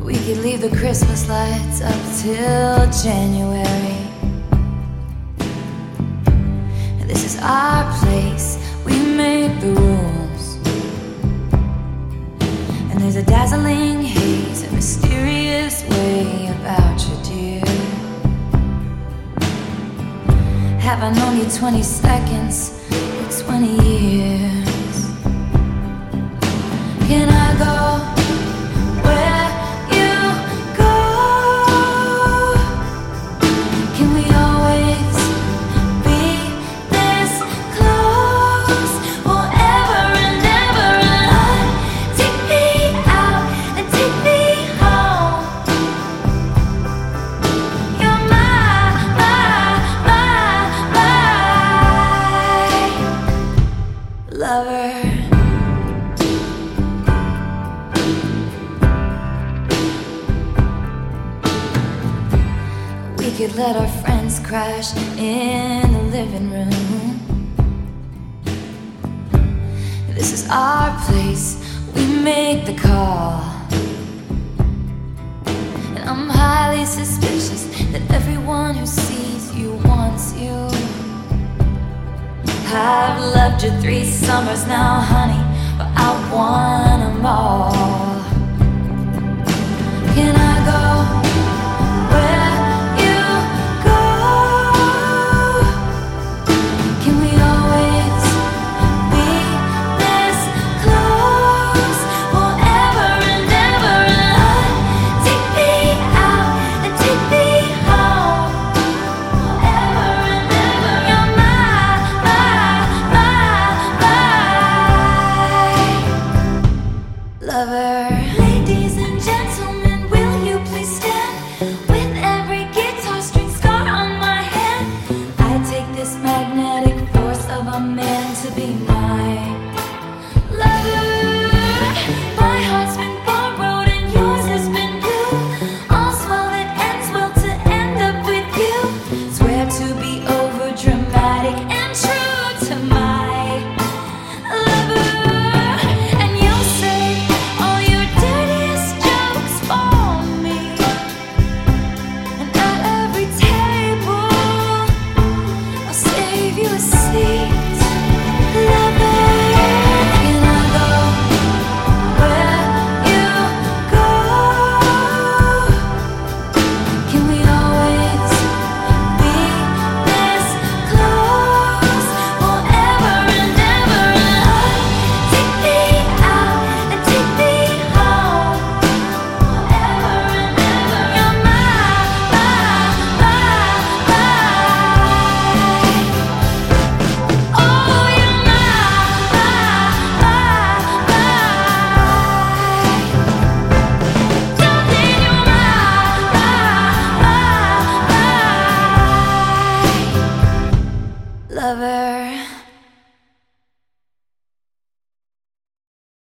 We could leave the Christmas lights up till January. This is our place, we make the rules. And there's a dazzling haze, a mysterious way about you, dear. Have I known you 20 seconds or 20 years? Can I go where you go? Can we always be this close forever and ever? And take me out and take me home. You're my lover. We could let our friends crash in the living room. This is our place, we make the call. And I'm highly suspicious that everyone who sees you wants you. I've loved you 3 summers now, honey, but I want 'em all.